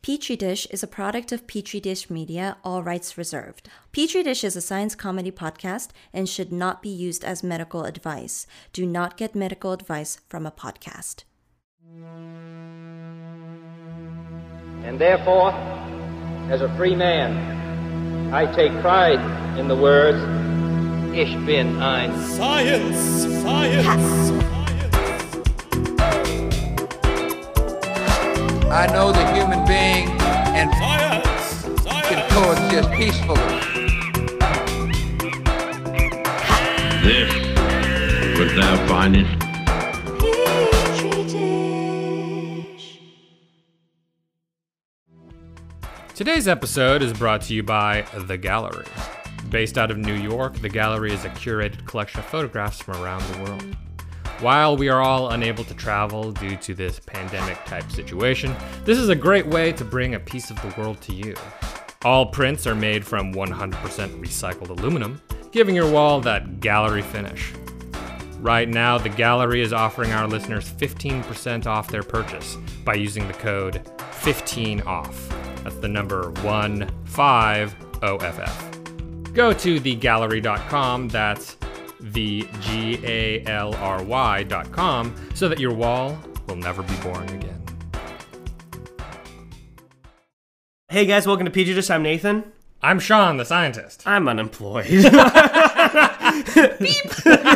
Petri Dish is a product of Petri Dish Media, all rights reserved. Petri Dish is a science comedy podcast and should not be used as medical advice. Do not get medical advice from a podcast. And therefore, as a free man, I take pride in the words, Ich bin ein Science! Science! I know the human being and Science! can coexist peacefully. This what thou findest. Petri Dish. Today's episode is brought to you by The Gallery. Based out of New York, The Gallery is a curated collection of photographs from around the world. While we are all unable to travel due to this pandemic-type situation, this is a great way to bring a piece of the world to you. All prints are made from 100% recycled aluminum, giving your wall that gallery finish. Right now, The Gallery is offering our listeners 15% off their purchase by using the code 15OFF. That's the number 150FF. Go to thegallery.com, that's thegalry.com, so that your wall will never be boring again. Hey guys, welcome to Petri Dish. I'm Nathan. I'm Sean, the scientist. I'm unemployed. Beep.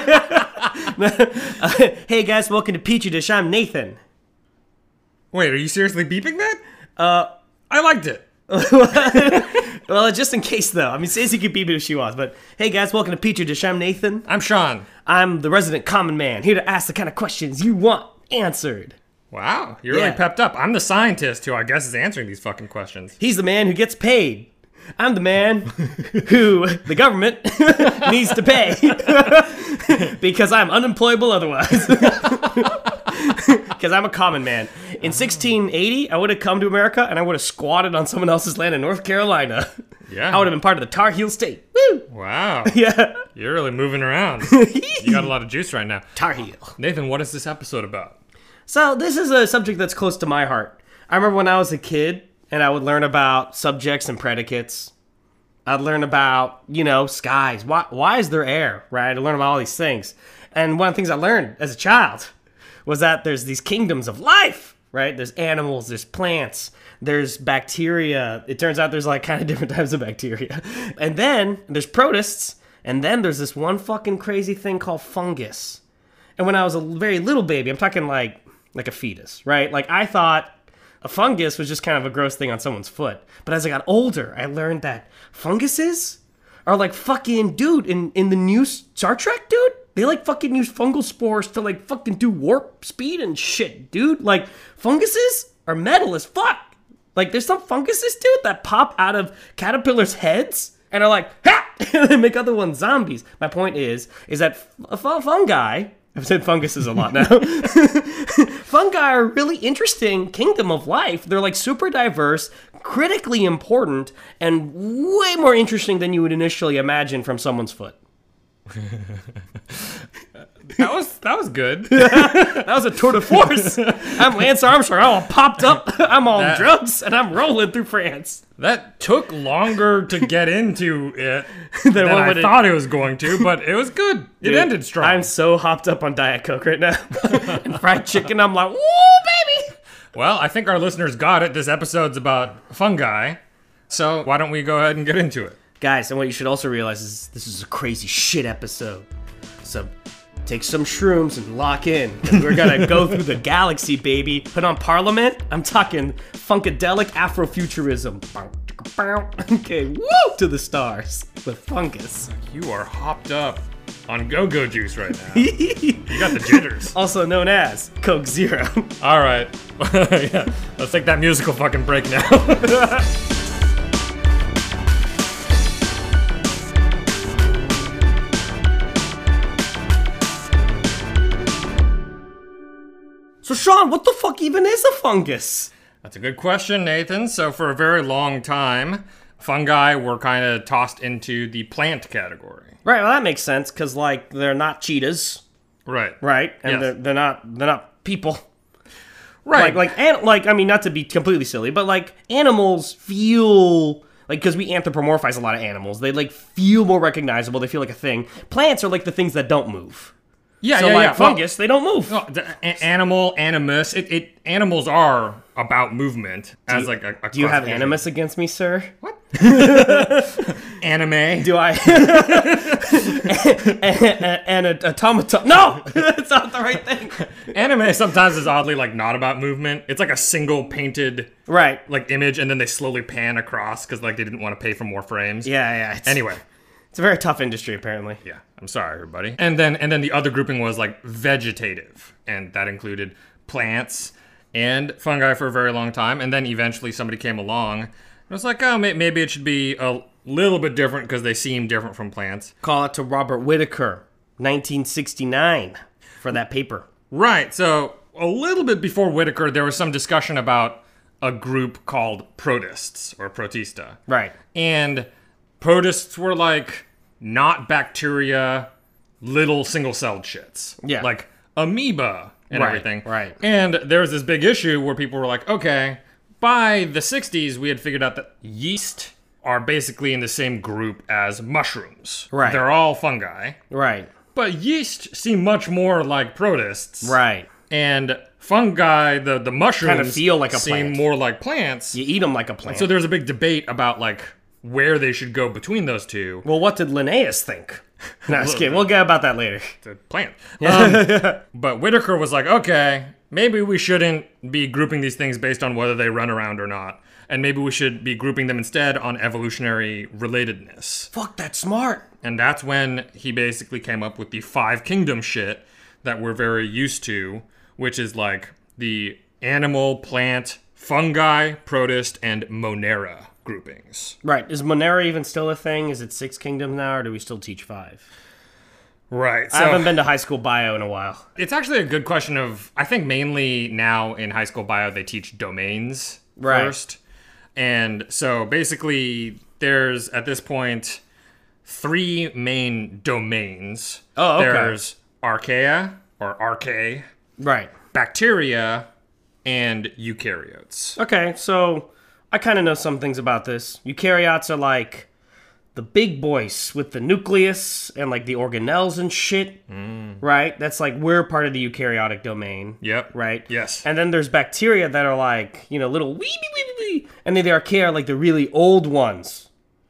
Hey guys, welcome to Petri Dish. I'm Nathan. Wait, are you seriously beeping that? I liked it. Well, just in case though. I mean, Stacey could beep it if she wants, but hey guys, welcome to Petri Dish. I'm Nathan. I'm Sean. I'm the resident common man, here to ask the kind of questions you want answered. Wow, you're really pepped up. I'm the scientist who I guess is answering these fucking questions. He's the man who gets paid. I'm the man who the government needs to pay because I'm unemployable otherwise. Because I'm a common man. In 1680, I would have come to America and I would have squatted on someone else's land in North Carolina. Yeah. I would have been part of the Tar Heel State. Woo! Wow. Yeah. You're really moving around. You got a lot of juice right now. Tar Heel. Nathan, what is this episode about? So this is a subject that's close to my heart. I remember when I was a kid and I would learn about subjects and predicates. I'd learn about, skies. Why is there air, right? I'd learn about all these things. And one of the things I learned as a child was that there's these kingdoms of life, right? There's animals, there's plants, there's bacteria. It turns out there's like kind of different types of bacteria. And then there's protists, and then there's this one fucking crazy thing called fungus. And when I was a very little baby, I'm talking like a fetus, right? Like I thought a fungus was just kind of a gross thing on someone's foot. But as I got older, I learned that funguses are like fucking, dude, in the new Star Trek, dude, they like fucking use fungal spores to like fucking do warp speed and shit, dude. Like funguses are metal as fuck. Like there's some funguses, dude, that pop out of caterpillars' heads and are like, ha! And they make other ones zombies. My point is that fungi, I've said funguses a lot now. Fungi are a really interesting kingdom of life. They're like super diverse, critically important, and way more interesting than you would initially imagine from someone's foot. That was good. That was a tour de force. I'm Lance Armstrong. I'm all popped up. I'm on drugs, and I'm rolling through France. That took longer to get into it than I thought it was going to, but it was good. It ended strong. I'm so hopped up on Diet Coke right now. And fried chicken, I'm like, woo, baby! Well, I think our listeners got it. This episode's about fungi, so why don't we go ahead and get into it? Guys, and what you should also realize is this is a crazy shit episode. So take some shrooms and lock in. We're gonna go through the galaxy, baby. Put on Parliament. I'm talking funkadelic Afrofuturism. Okay, woo! To the stars with fungus. You are hopped up on go-go juice right now. You got the jitters. Also known as Coke Zero. All right. Yeah, let's take that musical fucking break now. So Sean, what the fuck even is a fungus? That's a good question, Nathan. So for a very long time, fungi were kind of tossed into the plant category. Right, well that makes sense, because like they're not cheetahs. Right. Right? And Yes. they're not people. Right. Like I mean, not to be completely silly, but like animals feel like, because we anthropomorphize a lot of animals, they like feel more recognizable. They feel like a thing. Plants are like the things that don't move. Yeah, So yeah, like yeah. fungus, they don't move. Well, animus. Animals are about movement as like a. Do you have animus against me, sir? What? Anime. Do I? and an automaton. No, that's not the right thing. Anime sometimes is oddly like not about movement. It's like a single painted Right. like image, and then they slowly pan across because like they didn't want to pay for more frames. Yeah. Anyway. It's a very tough industry, apparently. Yeah, I'm sorry, everybody. And then the other grouping was like vegetative, and that included plants and fungi for a very long time. And then eventually somebody came along and was like, oh, maybe it should be a little bit different because they seem different from plants. Call it to Robert Whitaker, 1969, for that paper. Right. So a little bit before Whitaker, there was some discussion about a group called protists or protista. Right. And protists were like not bacteria, little single-celled shits. Yeah. Like amoeba and Right, everything. right. And there was this big issue where people were like, okay, by the 60s, we had figured out that yeast are basically in the same group as mushrooms. Right. They're all fungi. Right. But yeast seem much more like protists. Right. And fungi, the mushrooms, Kinda feel like a seem plant. more like plants. You eat them like a plant. So there's a big debate about like where they should go between those two. Well, what did Linnaeus think? No, just kidding. We'll get about that later. The plant. But Whitaker was like, okay, maybe we shouldn't be grouping these things based on whether they run around or not. And maybe we should be grouping them instead on evolutionary relatedness. Fuck, that's smart. And that's when he basically came up with the 5 kingdom shit that we're very used to, which is like the animal, plant, fungi, protist, and Monera groupings. Right. Is Monera even still a thing? Is it 6 kingdoms now, or do we still teach 5? Right. So I haven't been to high school bio in a while. it's actually a good question of, I think mainly now in high school bio, they teach domains Right. first. And so basically there's, at this point, 3 main domains. Oh, okay. There's archaea, or archae, Right. bacteria, and eukaryotes. Okay, so I kind of know some things about this. Eukaryotes are like the big boys with the nucleus and like the organelles and shit, right? That's like we're part of the eukaryotic domain. Yep. Right? Yes. And then there's bacteria that are like, you know, little wee. And then the archaea are like the really old ones.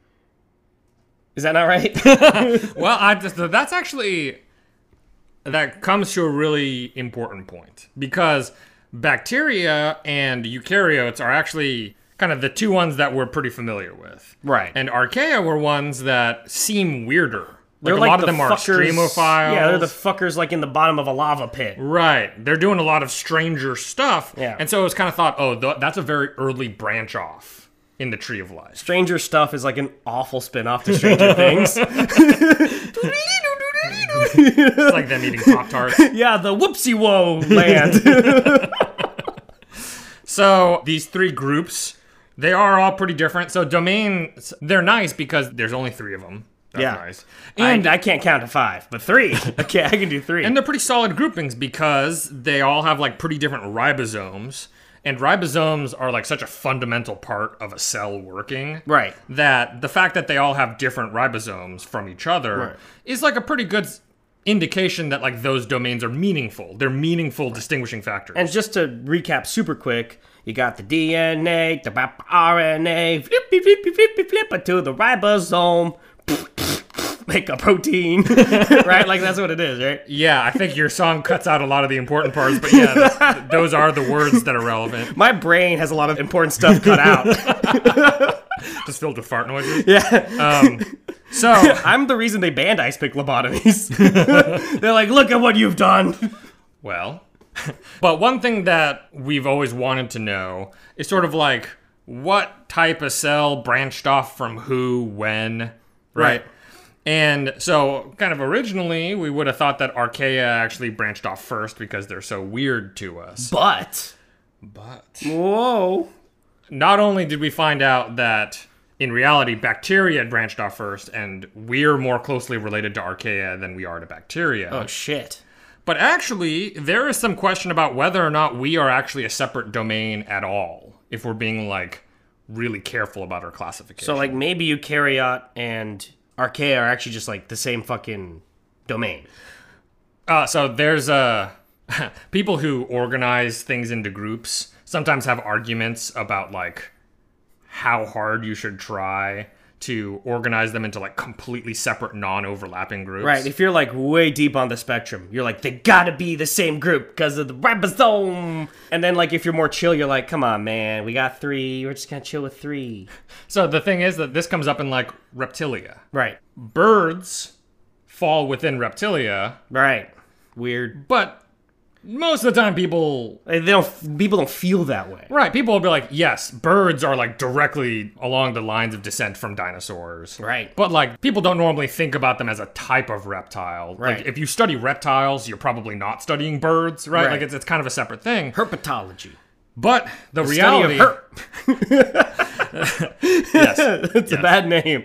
Is that not right? Well, that's actually, that comes to a really important point, because bacteria and eukaryotes are actually kind of the 2 ones that we're pretty familiar with. Right. And archaea were ones that seem weirder. They're a like lot of the them are fuckers- extremophiles. Yeah, they're the fuckers like in the bottom of a lava pit. Right. They're doing a lot of stranger stuff. Yeah. And so it was kind of thought, oh, that's a very early branch off in the tree of life. Stranger Stuff is like an awful spin-off to Stranger Things. It's like them eating Pop-Tarts. Yeah, the whoopsie-whoa land. So these 3 groups, they are all pretty different. So domains, they're nice because there's only 3 of them. That's Yeah. nice. And I can't count to 5, but 3. Okay, I can do 3. And they're pretty solid groupings because they all have like pretty different ribosomes. And ribosomes are like such a fundamental part of a cell working. Right. That the fact that they all have different ribosomes from each other Right. is like a pretty good indication that like those domains are meaningful. They're meaningful distinguishing factors. And just to recap super quick, you got the DNA, the RNA, flip to the ribosome, make a protein, right? Like that's what it is, right? Yeah, I think your song cuts out a lot of the important parts, but yeah, those are the words that are relevant. My brain has a lot of important stuff cut out. Just filled with fart noises. Yeah. So, I'm the reason they banned ice pick lobotomies. They're like, look at what you've done. well, but one thing that we've always wanted to know is sort of like what type of cell branched off from who, when, right? And so, kind of originally, we would have thought that archaea actually branched off first because they're so weird to us. But, whoa. Not only did we find out that, in reality, bacteria had branched off first, and we're more closely related to archaea than we are to bacteria. Oh, shit. But actually, there is some question about whether or not we are actually a separate domain at all, if we're being, like, really careful about our classification. So, like, maybe eukaryote and archaea are actually just, like, the same fucking domain. So there's people who organize things into groups sometimes have arguments about, like, how hard you should try to organize them into, like, completely separate, non-overlapping groups. Right, if you're, like, way deep on the spectrum, you're like, they gotta be the same group because of the ribosome. And then, like, if you're more chill, you're like, come on, man, we got 3. We're just gonna chill with 3. So the thing is that this comes up in, like, reptilia. Right. Birds fall within reptilia, Right. Weird. but most of the time people People don't feel that way. Right, people will be like, yes, birds are, like, directly along the lines of descent from dinosaurs. Right. But, like, people don't normally think about them as a type of reptile. Right. Like, if you study reptiles, you're probably not studying birds, right? Right. Like, it's kind of a separate thing. Herpetology. But the Study reality... of Yes. It's a bad name.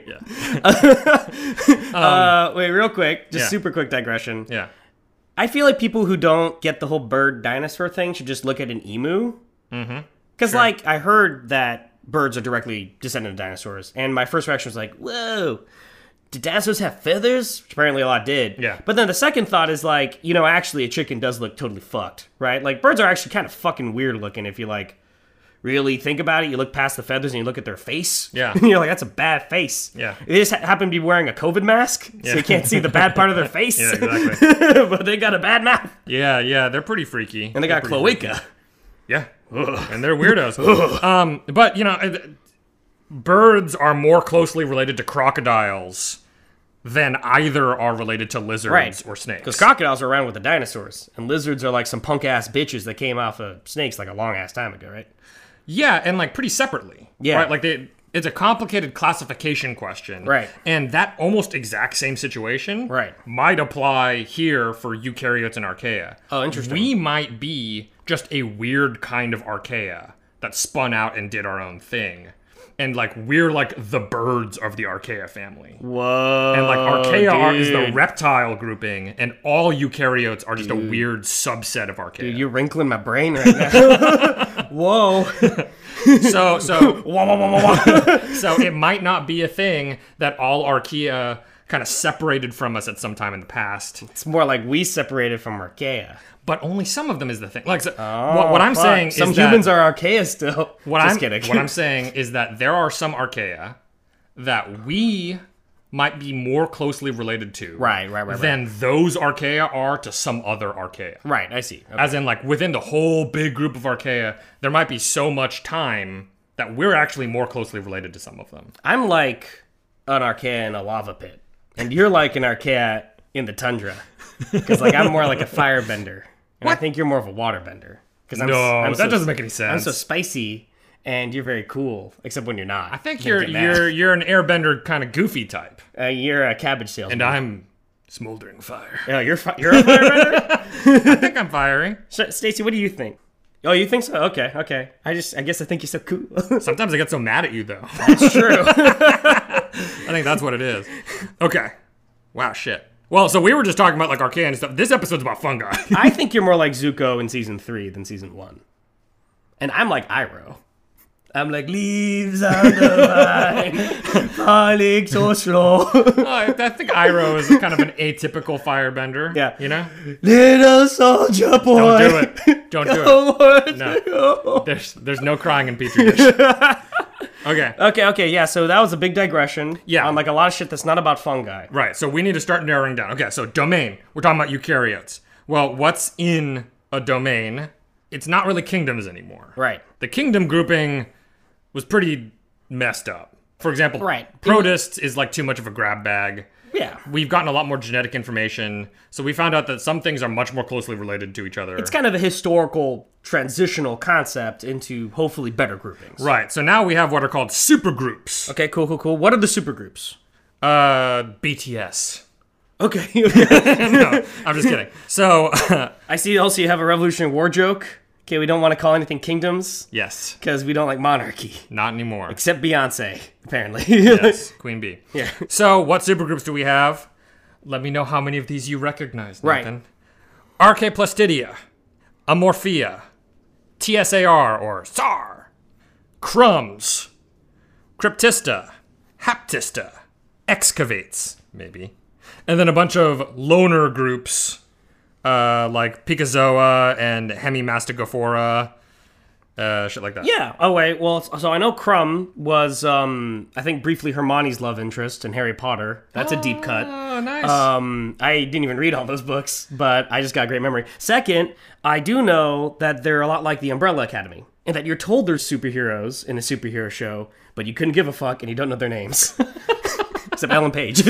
Yeah. Wait, real quick, just Yeah. super quick digression. Yeah. I feel like people who don't get the whole bird dinosaur thing should just look at an emu. Mm-hmm. Because, like, I heard that birds are directly descendant of dinosaurs, and my first reaction was like, whoa, did dinosaurs have feathers? Which apparently a lot did. Yeah. But then the second thought is like, you know, actually a chicken does look totally fucked, right? Like, birds are actually kind of fucking weird looking if you, like, really think about it. You look past the feathers and you look at their face. Yeah. And you're like, that's a bad face. Yeah. They just happen to be wearing a COVID mask, so you can't see the bad part of their face. Yeah, exactly. But they got a bad mouth. Yeah, they're pretty freaky. And they got They're pretty freaky. cloaca. Yeah. And they're weirdos. But, you know, birds are more closely related to crocodiles than either are related to lizards Right. or snakes. Because crocodiles are around with the dinosaurs, and lizards are like some punk-ass bitches that came off of snakes like a long-ass time ago, right? Yeah, and, like, pretty separately. Yeah. Right? Like, it's a complicated classification question. Right. And that almost exact same situation Right. might apply here for eukaryotes and archaea. Oh, interesting. We might be just a weird kind of archaea that spun out and did our own thing. And, like, we're, like, the birds of the archaea family. Whoa. And, like, archaea is the dude. reptile grouping, and all eukaryotes are just a weird subset of archaea. Dude, you're wrinkling my brain right now. Whoa. So it might not be a thing that all archaea kind of separated from us at some time in the past, It's more like we separated from archaea. but only some of them is the thing. Like, so, what I'm Fuck. saying Some is humans that are archaea still. Just kidding. what I'm saying is that there are some archaea that we might be more closely related to, Right. than those archaea are to some other archaea. Right, I see. Okay. As in, like, within the whole big group of archaea, there might be so much time that we're actually more closely related to some of them. I'm like an archaea in a lava pit, and you're like an archaea in the tundra. Because, like, I'm more like a firebender, and I think you're more of a waterbender. Because That doesn't make any sense. I'm so spicy, and you're very cool, except when you're not. I think Then you're get mad. you're an airbender kind of goofy type, You're a cabbage salesman. and I'm smoldering fire. Oh, you're a firebender. I think I'm fiery. Stacy, what do you think? Oh, you think so? Okay. I guess I think you're so cool. Sometimes I get so mad at you, though. It's true. I think that's what it is. Okay. Wow, shit. Well, so we were just talking about, like, archaea and stuff. This episode's about fungi. I think you're more like Zuko in season 3 than season 1. And I'm like Iroh. I'm like, leaves on the vine, falling so slow. I think Iroh is kind of an atypical firebender. Yeah. You know? Little soldier boy. Don't do it. Don't do it. No. There's no crying in Petri dish. Okay. Okay, yeah, so that was a big digression. Yeah. On, like, a lot of shit that's not about fungi. Right, so we need to start narrowing down. Okay, so domain. We're talking about eukaryotes. Well, what's in a domain? It's not really kingdoms anymore. Right. The kingdom grouping was pretty messed up. For example, Right. protists is like too much of a grab bag. Yeah. We've gotten a lot more genetic information, so we found out that some things are much more closely related to each other. It's kind of a historical transitional concept into hopefully better groupings. Right, so now we have what are called supergroups. Okay, cool. What are the supergroups? BTS. Okay. No, I'm just kidding. So, I see also you have a Revolutionary War joke. Okay, we don't want to call anything kingdoms yes, because we don't like monarchy. not anymore. Except Beyonce, apparently. Yes, Queen Bee. Yeah. So, what supergroups do we have? Let me know how many of these you recognize, Right. Nathan. Archaeplastidia, Amorphia, TSAR or SAR, Crumbs, Cryptista, Haptista, Excavates, maybe. And then a bunch of loner groups like Picozoa and Hemimastigophora, shit like that. Yeah. Oh, wait. Well, so I know Crumb was, I think, briefly Hermione's love interest in Harry Potter. That's a deep cut. Oh, nice. I didn't even read all those books, but I just got great memory. Second, I do know that they're a lot like the Umbrella Academy, and that you're told there's superheroes in a superhero show, but you couldn't give a fuck and you don't know their names. Except Ellen Page.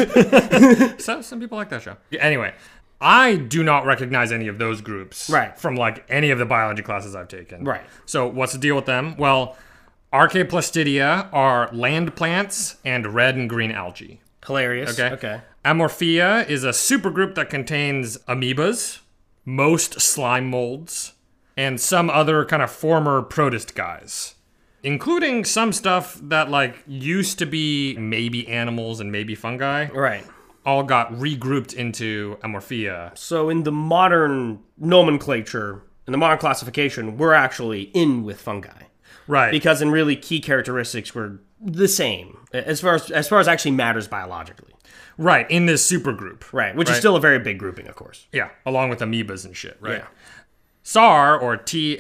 Some people like that show. Anyway, I do not recognize any of those groups from like any of the biology classes I've taken. Right. So what's the deal with them? Well, Archaeplastidia are land plants and red and green algae. Hilarious. Okay. Amorphia is a supergroup that contains amoebas, most slime molds, and some other kind of former protist guys, including some stuff that like used to be maybe animals and maybe fungi. Right. All got regrouped into Amorphia. So in the modern nomenclature, in the modern classification, we're actually in with fungi. Right. Because in really key characteristics, we're the same as far as actually matters biologically. Right, in this supergroup. Right, which is still a very big grouping, of course. Yeah, along with amoebas and shit, right? Yeah. SAR, or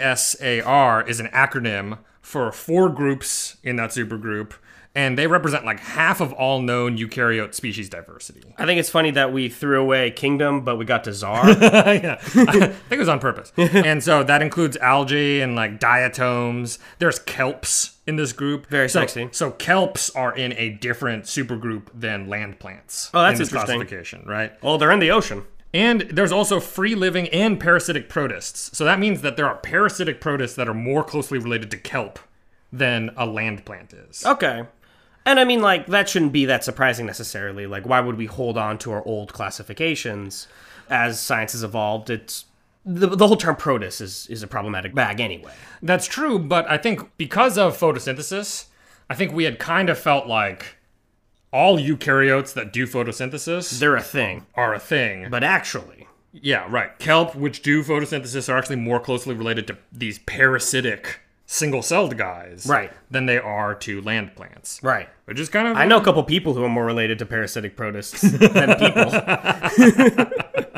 TSAR, is an acronym for 4 groups in that supergroup, and they represent like half of all known eukaryote species diversity. I think it's funny that we threw away kingdom, but we got to czar. Yeah, I think it was on purpose. And so that includes algae and like diatoms. There's kelps in this group. Very sexy. So kelps are in a different supergroup than land plants. Oh, that's in this interesting. classification, right? Oh, they're in the ocean. And there's also free-living and parasitic protists. So that means that there are parasitic protists that are more closely related to kelp than a land plant is. Okay. And I mean, like, that shouldn't be that surprising necessarily. Like, why would we hold on to our old classifications? As science has evolved, it's the whole term protist is a problematic bag anyway. That's true, but I think because of photosynthesis, I think we had kind of felt like all eukaryotes that do photosynthesis They're a thing. are a thing. But actually, Yeah, right. Kelp, which do photosynthesis, are actually more closely related to these parasitic single-celled guys than they are to land plants. Right. Which is kind of... I know a couple people who are more related to parasitic protists than people.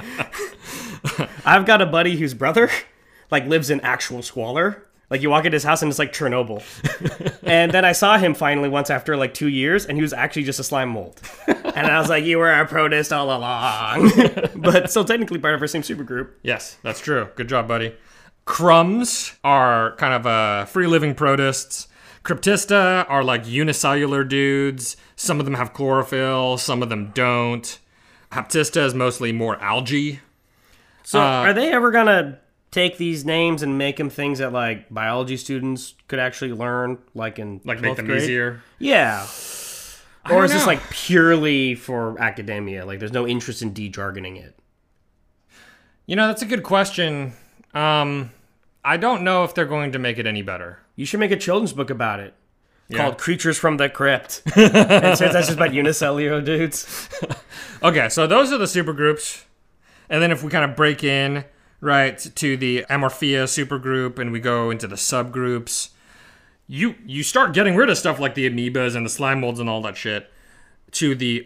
I've got a buddy whose brother, like, lives in actual squalor. Like, you walk into his house and it's like Chernobyl. And then I saw him finally once after, like, 2 years, and he was actually just a slime mold. And I was like, you were a protist all along. But still technically part of our same supergroup. Yes, that's true. Good job, buddy. Crumbs are kind of free-living protists. Cryptista are like unicellular dudes. Some of them have chlorophyll, some of them don't. Haptista is mostly more algae. So are they ever going to take these names and make them things that, like, biology students could actually learn, like in Like make 12th them grade? easier? Yeah. I Or don't is this, know. like, purely for academia? Like, there's no interest in de-jargoning it. You know, that's a good question. I don't know if they're going to make it any better. You should make a children's book about it. Yeah. Called Creatures from the Crypt. And so that's just about unicellular dudes. Okay, so those are the supergroups. And then if we kind of break in, right, to the Amorphia supergroup and we go into the subgroups, you start getting rid of stuff like the amoebas and the slime molds and all that shit to the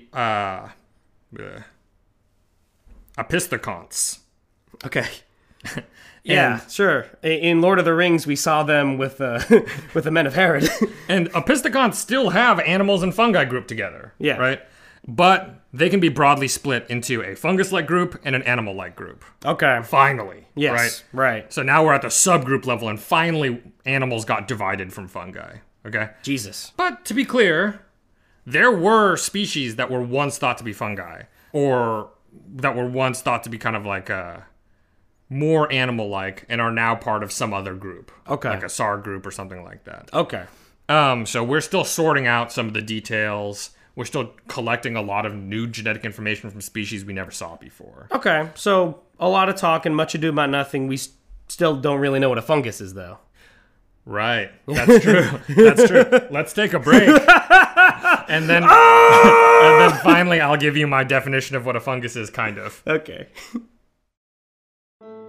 Apisthocons. Okay. Yeah, sure. In Lord of the Rings, we saw them with with the Men of Herod. And Apisthocons still have animals and fungi grouped together. Yeah. Right? But they can be broadly split into a fungus-like group and an animal-like group. Okay. Finally. Yes, right. So now we're at the subgroup level, and finally animals got divided from fungi. Okay? Jesus. But to be clear, there were species that were once thought to be fungi, or that were once thought to be kind of like more animal-like, and are now part of some other group. Okay. Like a SAR group or something like that. Okay. So we're still sorting out some of the details. We're still collecting a lot of new genetic information from species we never saw before. Okay. So a lot of talk and much ado about nothing. We still don't really know what a fungus is, though. Right. That's true. That's true. Let's take a break. And then and then finally I'll give you my definition of what a fungus is, kind of. Okay.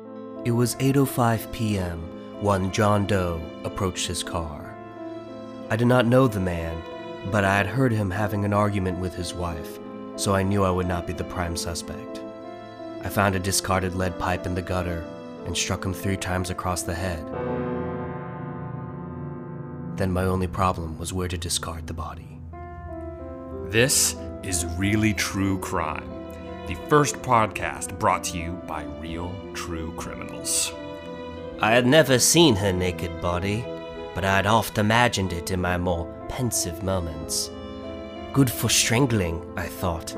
It was 8:05 p.m. when John Doe approached his car. I did not know the man, but I had heard him having an argument with his wife, so I knew I would not be the prime suspect. I found a discarded lead pipe in the gutter and struck him 3 times across the head. Then my only problem was where to discard the body. This is Really True Crime, the first podcast brought to you by real true criminals. I had never seen her naked body, but I had oft imagined it in my more pensive moments. Good for strangling, I thought,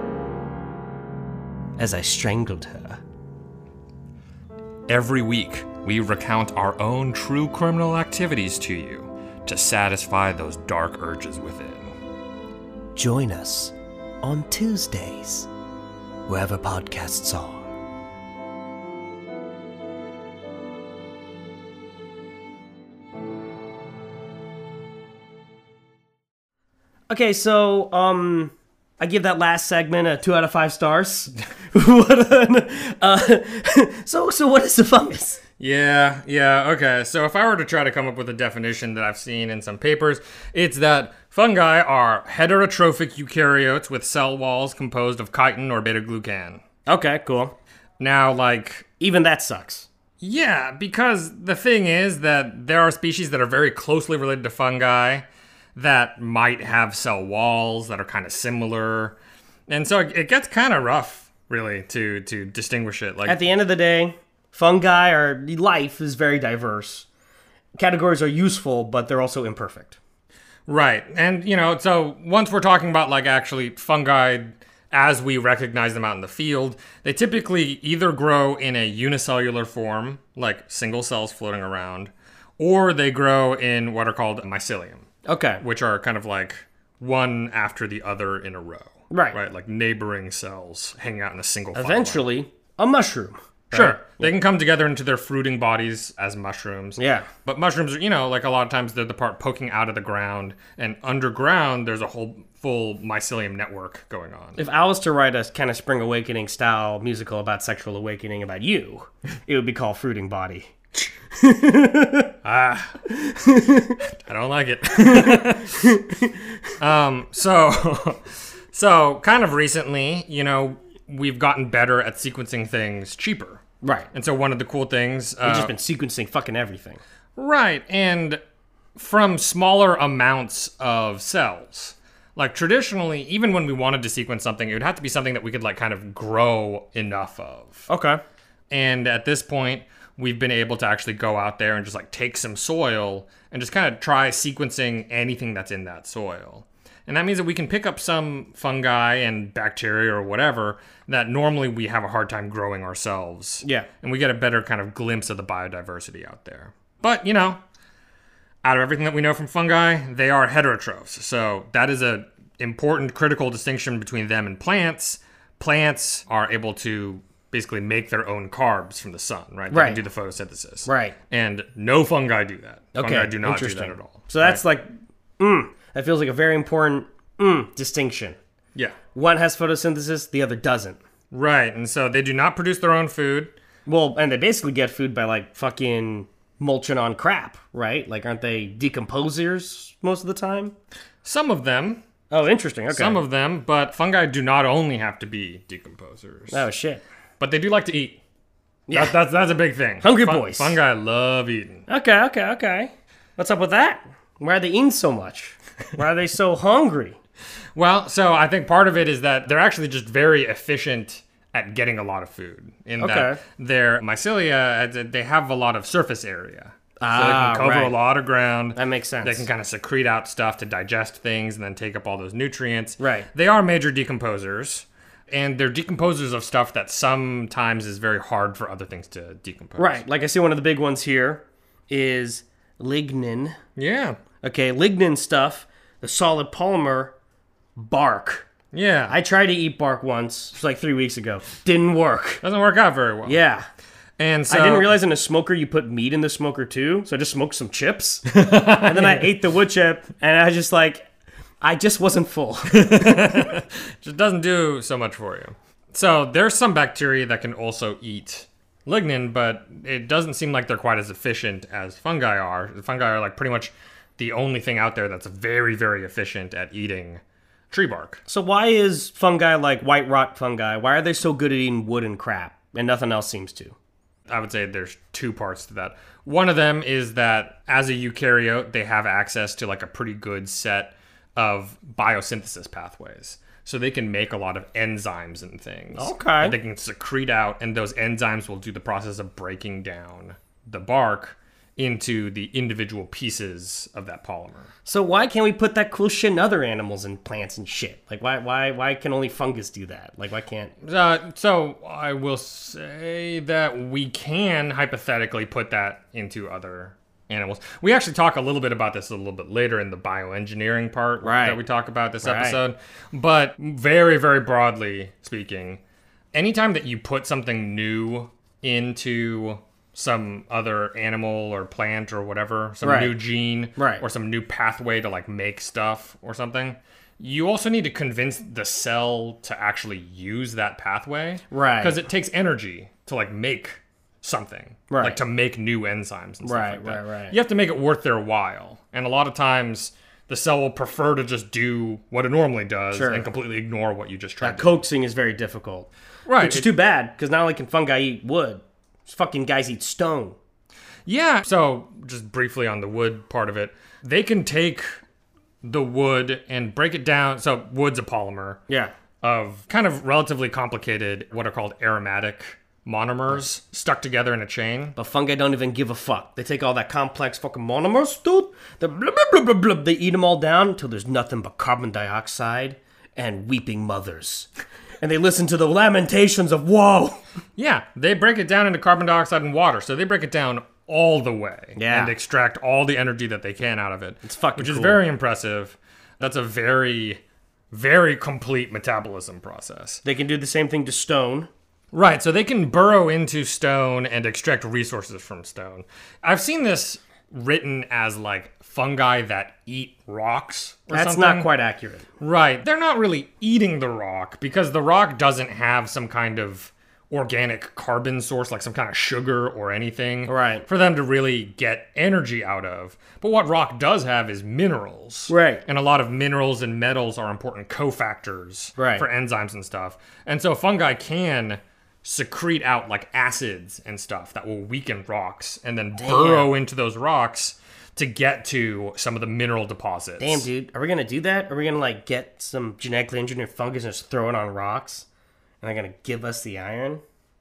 as I strangled her. Every week, we recount our own true criminal activities to you to satisfy those dark urges within. Join us on Tuesdays, wherever podcasts are. Okay, so I give that last segment a 2 out of 5 stars. So what is a fungus? Yeah, okay. So if I were to try to come up with a definition that I've seen in some papers, it's that fungi are heterotrophic eukaryotes with cell walls composed of chitin or beta-glucan. Okay, cool. Now, like... Even that sucks. Yeah, because the thing is that there are species that are very closely related to fungi that might have cell walls that are kind of similar. And so it gets kind of rough, really, to distinguish it. Like, at the end of the day, fungi or life is very diverse. Categories are useful, but they're also imperfect. Right. And, so once we're talking about, like, actually fungi as we recognize them out in the field, they typically either grow in a unicellular form, like single cells floating around, or they grow in what are called mycelium. Okay. Which are kind of like one after the other in a row. Right. Like neighboring cells hanging out in a single file Eventually, line. A mushroom. Sure. Right? They can come together into their fruiting bodies as mushrooms. Yeah. But mushrooms are, like a lot of times they're the part poking out of the ground. And underground, there's a whole full mycelium network going on. If I was to write a kind of Spring Awakening style musical about sexual awakening about you, it would be called Fruiting Body. I don't like it. So kind of recently, we've gotten better at sequencing things cheaper. Right. And so one of the cool things... We've just been sequencing fucking everything. Right. And from smaller amounts of cells. Like traditionally, even when we wanted to sequence something, it would have to be something that we could like kind of grow enough of. Okay. And at this point, we've been able to actually go out there and just like take some soil and just kind of try sequencing anything that's in that soil. And that means that we can pick up some fungi and bacteria or whatever that normally we have a hard time growing ourselves. Yeah. And we get a better kind of glimpse of the biodiversity out there. But, out of everything that we know from fungi, they are heterotrophs. So that is a important critical distinction between them and plants. Plants are able to basically make their own carbs from the sun, right? They can do the photosynthesis. Right. And no fungi do that. Okay. Fungi do not do that at all. So that's that feels like a very important distinction. Yeah. One has photosynthesis, the other doesn't. Right. And so they do not produce their own food. Well, and they basically get food by like fucking mulching on crap, right? Like, aren't they decomposers most of the time? Some of them. Oh, interesting. Okay. Some of them, but fungi do not only have to be decomposers. Oh, shit. But they do like to eat. Yeah. That's a big thing. Hungry boys. Fungi love eating. Okay. What's up with that? Why are they eating so much? Why are they so hungry? Well, so I think part of it is that they're actually just very efficient at getting a lot of food. In that their mycelia, they have a lot of surface area. So they can cover a lot of ground. That makes sense. They can kind of secrete out stuff to digest things and then take up all those nutrients. Right. They are major decomposers. And they're decomposers of stuff that sometimes is very hard for other things to decompose. Right. Like I see one of the big ones here is lignin. Yeah. Okay, lignin stuff, the solid polymer, bark. Yeah. I tried to eat bark once. It was like 3 weeks ago. Didn't work. Doesn't work out very well. Yeah. And so I didn't realize in a smoker you put meat in the smoker too. So I just smoked some chips. And then I ate the wood chip and I just wasn't full. Just doesn't do so much for you. So there's some bacteria that can also eat lignin, but it doesn't seem like they're quite as efficient as fungi are. The fungi are like pretty much the only thing out there that's very, very efficient at eating tree bark. So why is fungi like white rot fungi? Why are they so good at eating wood and crap, and nothing else seems to? I would say there's two parts to that. One of them is that as a eukaryote, they have access to like a pretty good set of biosynthesis pathways. So they can make a lot of enzymes and things. Okay. That they can secrete out, and those enzymes will do the process of breaking down the bark into the individual pieces of that polymer. So why can't we put that cool shit in other animals and plants and shit? Like why can only fungus do that? Like why can't? So I will say that we can hypothetically put that into other animals. We actually talk a little bit about this a little bit later in the bioengineering part that we talk about this episode. But very, very broadly speaking, anytime that you put something new into some other animal or plant or whatever, some new gene or some new pathway to like make stuff or something, you also need to convince the cell to actually use that pathway. Right. Because it takes energy to like make something. Right. Like to make new enzymes and stuff like that. Right. You have to make it worth their while. And a lot of times the cell will prefer to just do what it normally does and completely ignore what you just tried That to coaxing is very difficult. Right. Which is too bad, because not only can fungi eat wood, these fucking guys eat stone. Yeah. So just briefly on the wood part of it, they can take the wood and break it down. So wood's a polymer. Yeah. Of kind of relatively complicated, what are called aromatic monomers stuck together in a chain. But fungi don't even give a fuck. They take all that complex fucking monomers, dude. They blah, blah, blah, blah, blah. They eat them all down until there's nothing but carbon dioxide and weeping mothers. And they listen to the lamentations of woe. Yeah, they break it down into carbon dioxide and water. So they break it down all the way and extract all the energy that they can out of it. It's fucking Which is cool. very impressive. That's a very, very complete metabolism process. They can do the same thing to stone. Right, so they can burrow into stone and extract resources from stone. I've seen this written as like fungi that eat rocks or That's something. not quite accurate. Right, they're not really eating the rock because the rock doesn't have some kind of organic carbon source, like some kind of sugar or anything, Right. for them to really get energy out of. But what rock does have is minerals. Right. And a lot of minerals and metals are important cofactors Right. for enzymes and stuff. And so fungi can secrete out like acids and stuff that will weaken rocks and then burrow into those rocks to get to some of the mineral deposits. Damn, dude. Are we going to do that? Are we going to, like, get some genetically engineered fungus and just throw it on rocks? And they're going to give us the iron?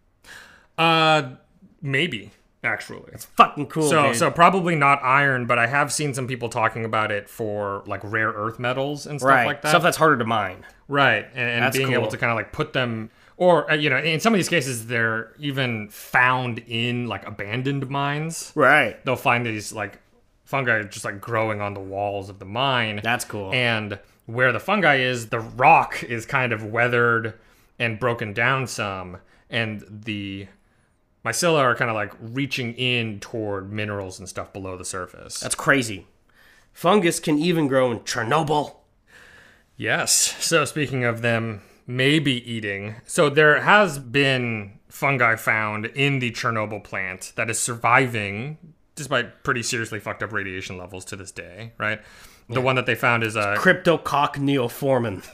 Maybe, actually. It's fucking cool, dude. So probably not iron, but I have seen some people talking about it for like rare earth metals and stuff like that. Stuff that's harder to mine. Right, and being cool. able to kind of like put them, or in some of these cases, they're even found in like abandoned mines. Right. They'll find these like fungi just like growing on the walls of the mine. That's cool. And where the fungi is, the rock is kind of weathered and broken down some, and the mycella are kind of like reaching in toward minerals and stuff below the surface. That's crazy. Fungus can even grow in Chernobyl. Yes. So speaking of them maybe eating, so there has been fungi found in the Chernobyl plant that is surviving despite pretty seriously fucked up radiation levels to this day, right? The one that they found is a Cryptococcus neoformans.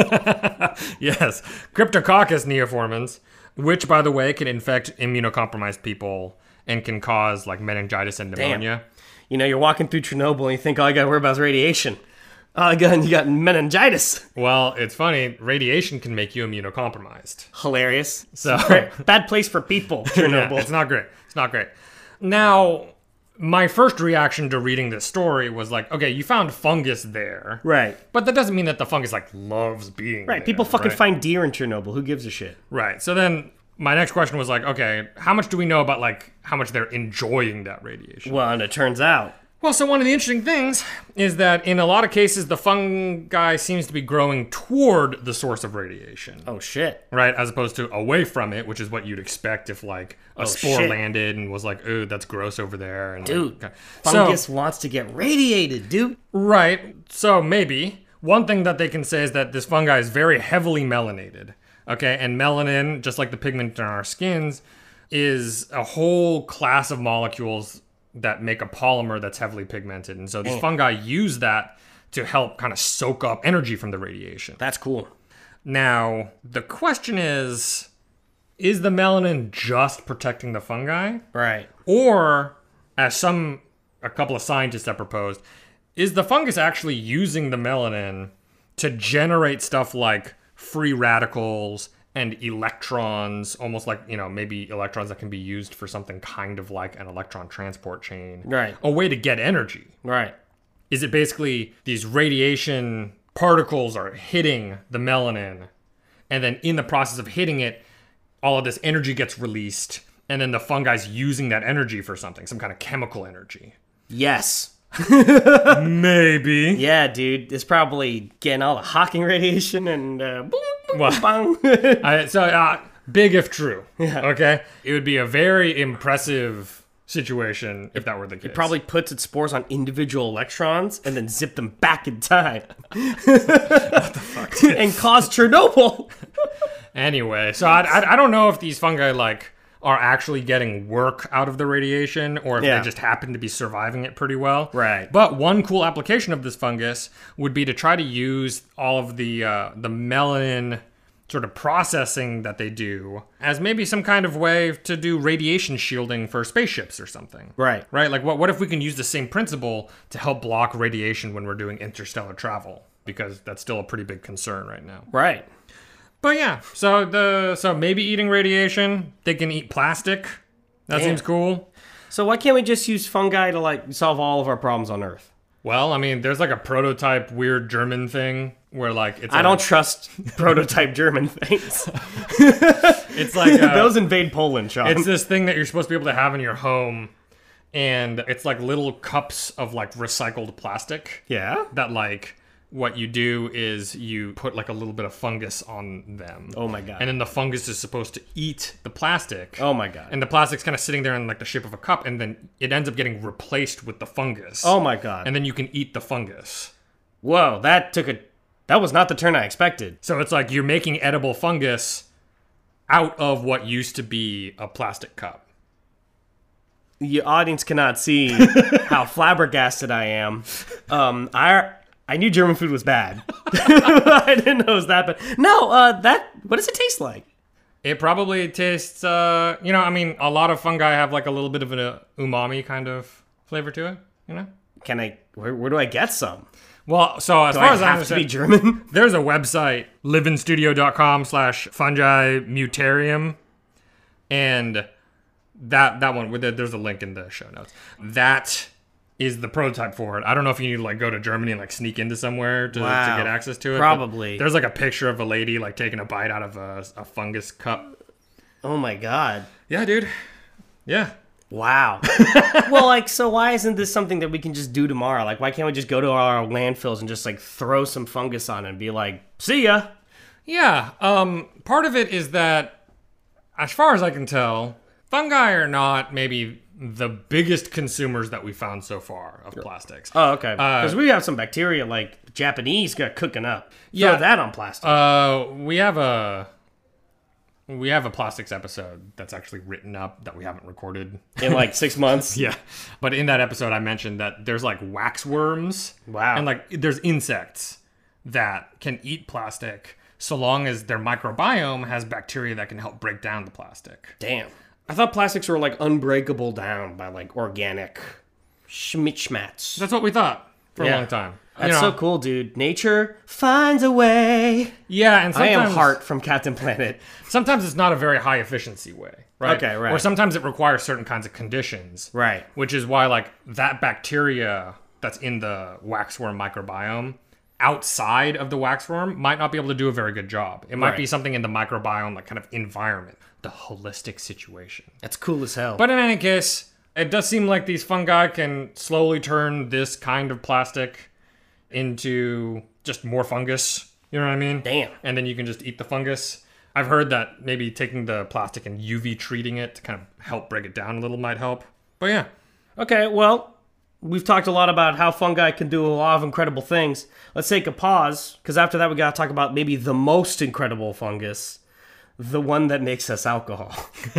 yes, Cryptococcus neoformans, which by the way can infect immunocompromised people and can cause like meningitis and pneumonia. You know, you're walking through Chernobyl and you think all you gotta worry about is radiation. All you got meningitis. Well, it's funny, radiation can make you immunocompromised. Hilarious. So Bad place for people, Chernobyl. Yeah, it's not great. It's not great. Now, my first reaction to reading this story was like, okay, you found fungus there. Right. But that doesn't mean that the fungus like loves being Right. there, People fucking right? find deer in Chernobyl. Who gives a shit? Right. So then my next question was like, okay, how much do we know about like how much they're enjoying that radiation? Well, and it turns out. Well, so one of the interesting things is that in a lot of cases, the fungi seems to be growing toward the source of radiation. Oh, shit. Right, as opposed to away from it, which is what you'd expect if like a spore shit. landed and was like, "Ooh, that's gross over there." And Dude, like, fungus wants to get radiated, dude. right. So maybe one thing that they can say is that this fungi is very heavily melanated. Okay, and melanin, just like the pigment in our skins, is a whole class of molecules that make a polymer that's heavily pigmented. And so these fungi use that to help kind of soak up energy from the radiation. That's cool. Now, the question is the melanin just protecting the fungi? Right. Or, as a couple of scientists have proposed, is the fungus actually using the melanin to generate stuff like free radicals and electrons, almost like, maybe electrons that can be used for something kind of like an electron transport chain. Right. A way to get energy. Right. Is it basically these radiation particles are hitting the melanin, and then in the process of hitting it, all of this energy gets released, and then the fungi's using that energy for something, some kind of chemical energy? Yes. Maybe. Yeah, dude. It's probably getting all the Hawking radiation and Well, bang. Big if true. Yeah. Okay? It would be a very impressive situation if that were the case. It probably puts its spores on individual electrons and then zip them back in time. What the fuck, dude? And cause Chernobyl. Anyway, so I don't know if these fungi, are actually getting work out of the radiation, or if they just happen to be surviving it pretty well. Right. But one cool application of this fungus would be to try to use all of the melanin sort of processing that they do as maybe some kind of way to do radiation shielding for spaceships or something. Right. Right? What if we can use the same principle to help block radiation when we're doing interstellar travel? Because that's still a pretty big concern right now. Right. But yeah, so maybe eating radiation, they can eat plastic. That seems cool. So why can't we just use fungi to solve all of our problems on Earth? Well, I mean, there's a prototype weird German thing where it's I don't trust prototype German things. It's those invade Poland, Sean. It's this thing that you're supposed to be able to have in your home, and it's little cups of recycled plastic. Yeah. That what you do is you put a little bit of fungus on them. Oh my god. And then the fungus is supposed to eat the plastic. Oh my god. And the plastic's kind of sitting there in the shape of a cup, and then it ends up getting replaced with the fungus. Oh my god. And then you can eat the fungus. Whoa, that was not the turn I expected. So it's you're making edible fungus out of what used to be a plastic cup. The audience cannot see how flabbergasted I am. I knew German food was bad. I didn't know it was that bad. No, what does it taste like? It probably tastes, a lot of fungi have a little bit of an umami kind of flavor to it, Can I, where do I get some? Well, so as Do far I as I have understand, to be German? there's a website, livinstudio.com/fungi mutarium, and that one, there's a link in the show notes. That is the prototype for it. I don't know if you need to go to Germany and sneak into somewhere to get access to it. Probably. There's a picture of a lady taking a bite out of a fungus cup. Oh my god. Yeah, dude. Yeah. Wow. Well, so why isn't this something that we can just do tomorrow? Why can't we just go to our landfills and just throw some fungus on it and be see ya? Yeah. Part of it is that, as far as I can tell, fungi are not maybe the biggest consumers that we found so far of plastics. Oh, okay. Because we have some bacteria Japanese got cooking up. Yeah. Throw that on plastic. We have a plastics episode that's actually written up that we haven't recorded in 6 months. Yeah. But in that episode I mentioned that there's wax worms. Wow. And there's insects that can eat plastic so long as their microbiome has bacteria that can help break down the plastic. Damn. I thought plastics were unbreakable down by organic schmitschmats. That's what we thought for a long time. That's so cool, dude. Nature finds a way. Yeah, and I sometimes am Hart from Captain Planet. Sometimes it's not a very high efficiency way, right? Okay, right. Or sometimes it requires certain kinds of conditions. Right. Which is why that bacteria that's in the waxworm microbiome outside of the waxworm might not be able to do a very good job. It might be something in the microbiome, kind of environment, the holistic situation. That's cool as hell. But in any case, it does seem like these fungi can slowly turn this kind of plastic into just more fungus. You know what I mean? Damn. And then you can just eat the fungus. I've heard that maybe taking the plastic and UV treating it to kind of help break it down a little might help. But yeah. Okay, well, we've talked a lot about how fungi can do a lot of incredible things. Let's take a pause, because after that we gotta talk about maybe the most incredible fungus, the one that makes us alcohol.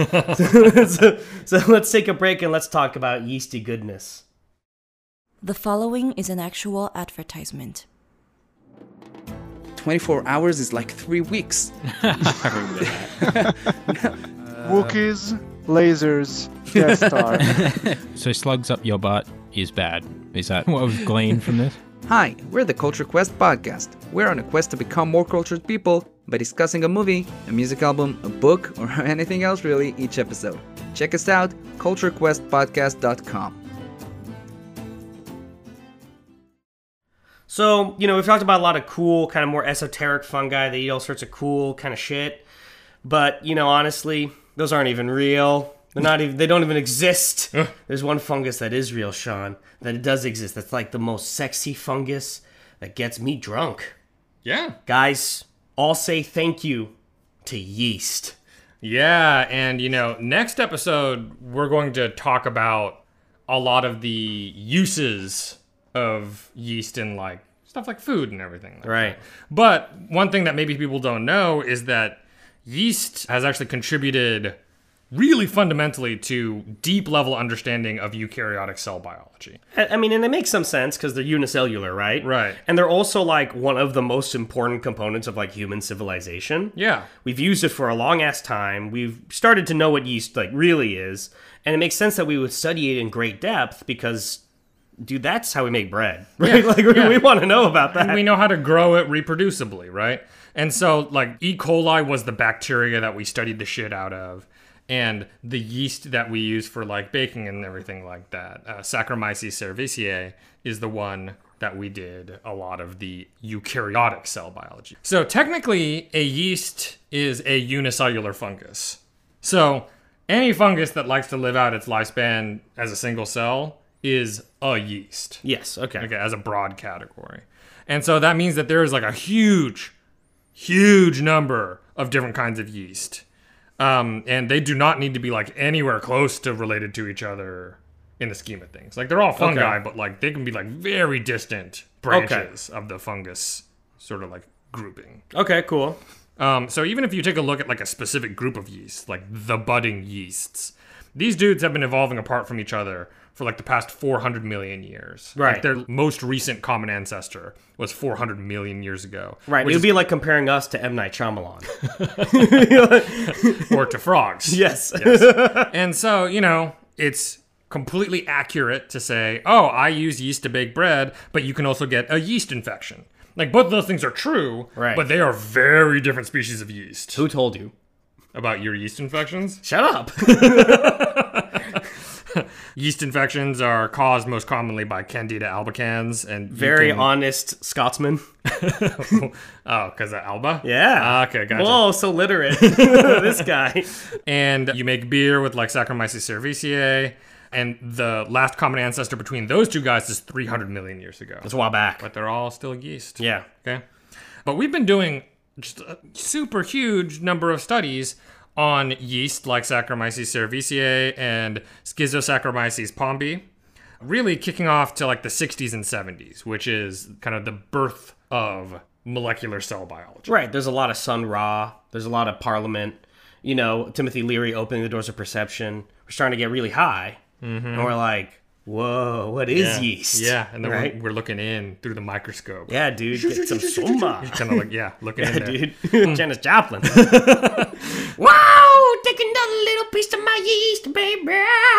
So let's take a break and let's talk about yeasty goodness. The following is an actual advertisement. 24 hours is like 3 weeks. Wookiees, lasers, Death Star. So slugs up your butt is bad. Is that what was gleaned from this? Hi, we're the Culture Quest podcast. We're on a quest to become more cultured people by discussing a movie, a music album, a book, or anything else really each episode. Check us out, culturequestpodcast.com. So, we've talked about a lot of cool, kind of more esoteric fungi. They eat all sorts of cool kind of shit. But, honestly, those aren't even real. They don't even exist. There's one fungus that is real, Sean, that it does exist. That's like the most sexy fungus that gets me drunk. Yeah. Guys, all say thank you to yeast. Yeah, and next episode, we're going to talk about a lot of the uses of yeast in like stuff like food and everything like right. that. But one thing that maybe people don't know is that yeast has actually contributed really fundamentally to deep level understanding of eukaryotic cell biology. And it makes some sense because they're unicellular, right? Right. And they're also like one of the most important components of like human civilization. Yeah. We've used it for a long ass time. We've started to know what yeast like really is. And it makes sense that we would study it in great depth because, dude, that's how we make bread. Right? Yeah. We want to know about that. And we know how to grow it reproducibly, right? And so like E. coli was the bacteria that we studied the shit out of. And the yeast that we use for like baking and everything like that, Saccharomyces cerevisiae, is the one that we did a lot of the eukaryotic cell biology. So technically, a yeast is a unicellular fungus. So any fungus that likes to live out its lifespan as a single cell is a yeast. Yes, okay. As a broad category. And so that means that there is like a huge number of different kinds of yeast. And they do not need to be like anywhere close to related to each other in the scheme of things. Like they're all fungi, but like they can be like very distant branches of the fungus sort of like grouping. Okay, cool. So even if you take a look at like a specific group of yeasts, like the budding yeasts, these dudes have been evolving apart from each other for like the past 400 million years. Right. Like their most recent common ancestor was 400 million years ago. Right. It would be like comparing us to M. Night Shyamalan. Or to frogs. Yes. And so, it's completely accurate to say, oh, I use yeast to bake bread, but you can also get a yeast infection. Like both of those things are true, right. But they are very different species of yeast. Who told you? About your yeast infections? Shut up. Yeast infections are caused most commonly by Candida albicans, and very honest Scotsman. Oh, because of Alba? Yeah. Okay, gotcha. Whoa, so literate. This guy. And you make beer with like Saccharomyces cerevisiae, and the last common ancestor between those two guys is 300 million years ago. That's a while back. But they're all still yeast. Yeah. Okay. But we've been doing just a super huge number of studies on yeast like Saccharomyces cerevisiae and Schizosaccharomyces pombe, really kicking off to like the 60s and 70s, which is kind of the birth of molecular cell biology. Right. There's a lot of Sun Ra. There's a lot of Parliament. Timothy Leary opening the doors of perception. We're starting to get really high. Mm-hmm. And we're like, whoa, what is yeast? Yeah, and then we're looking in through the microscope. Yeah, dude, get some soma. Kind of like, looking in there. Dude. Janis Joplin. Wow, take another little piece of my yeast, baby.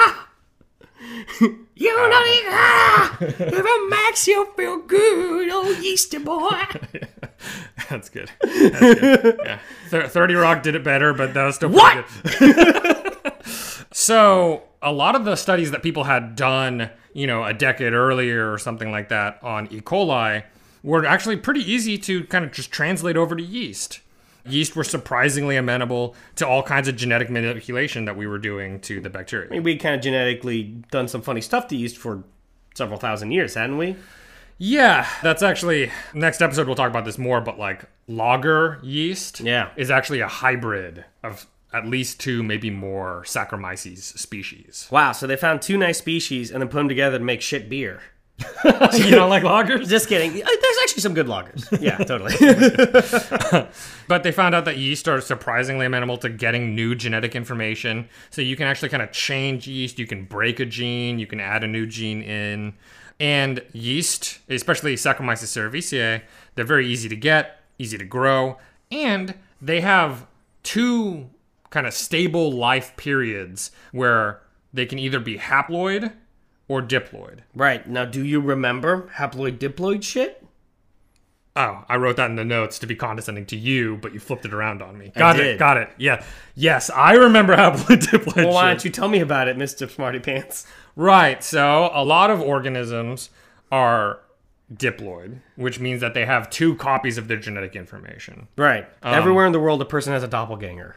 You know if it makes you feel good, oh yeasty boy. That's good. Yeah. 30 Rock did it better, but that was still pretty good. So a lot of the studies that people had done, a decade earlier or something like that on E. coli were actually pretty easy to kind of just translate over to yeast. Yeast were surprisingly amenable to all kinds of genetic manipulation that we were doing to the bacteria. I mean, we kind of genetically done some funny stuff to yeast for several thousand years, hadn't we? Yeah, that's actually, next episode we'll talk about this more, but like lager yeast is actually a hybrid of at least 2, maybe more Saccharomyces species. Wow, so they found 2 nice species and then put them together to make shit beer. You don't like lagers? Just kidding. There's actually some good lagers. Yeah, totally. But they found out that yeast are surprisingly amenable to getting new genetic information. So you can actually kind of change yeast. You can break a gene. You can add a new gene in. And yeast, especially Saccharomyces cerevisiae, they're very easy to get, easy to grow. And they have 2 kind of stable life periods where they can either be haploid or diploid. Right. Now, do you remember haploid diploid shit? Oh, I wrote that in the notes to be condescending to you, but you flipped it around on me. I Got did. it. Yeah. Yes, I remember haploid diploid Well, why shit. don't you tell me about it, Mr. Smarty Pants? Right. So a lot of organisms are diploid, which means that they have 2 copies of their genetic information. Right. Everywhere in the world, a person has a doppelganger.